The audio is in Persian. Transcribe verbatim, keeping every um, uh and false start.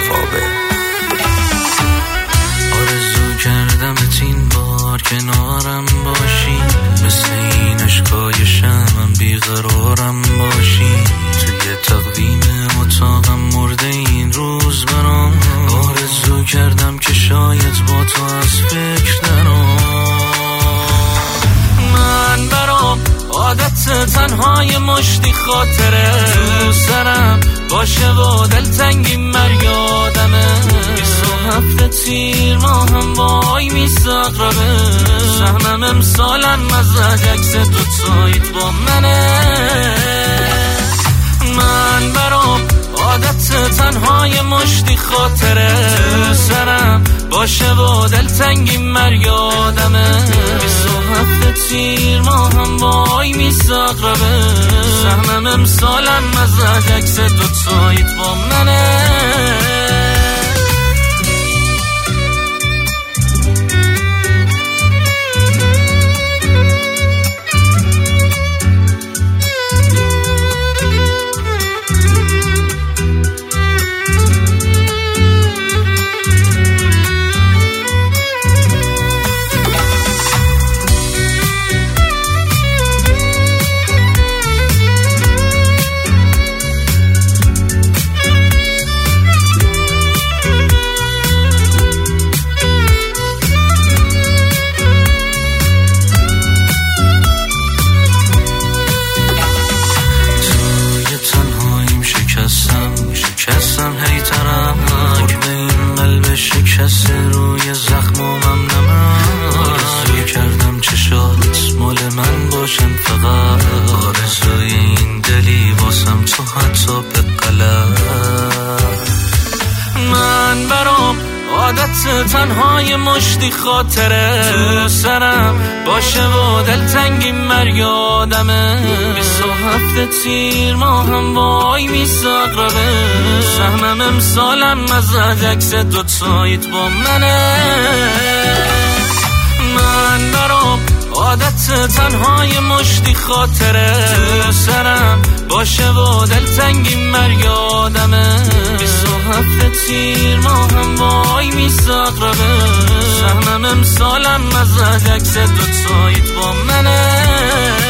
خوابه. آرزو کردم این بار کنارم باشی، مثل این عشقای شمم بیقرارم باشی، توی تقویم اتاقم مرده این روز برام. آرزو کردم که شاید با تو از فکر درام. من برام عادت تنهای مشتی خاطره تو سرم باشه و دلتنگی مریادمه. بیست و هفته تیر ماهم وای میساقربه، سهمم امسالم مزد عکس دوتاییت با منه. من برام عادت تنهای مشتی خاطره تو سرم باشه و دلتنگی مریادمه. بیست و هفته تیر ماهم وای میساقربه، سهمم امسالم مزد عکس دوتاییت با منه. شکستم هی ترک به این قلب شکست روی زخمومم نمک. آرزوی کردم چشات مال من باشن فقط، آرزوی این دلی واسم تو حتی به قلب. من برام عادت تنهای مشتی خاطره تو سرم باشه و دلتنگی مریادمه. بیست و هفته تیر ماهم وای میساقربه، سهمم امسالم مزد عکس دوتاییت با منه. من برام عادت تنهای مشتی خاطره تو سرم باشه و دلتنگی مریادمه. بیست و هفته تیر ماهم وای میساقربه، سهمم امسالم مزد عکس دوتاییت با منه.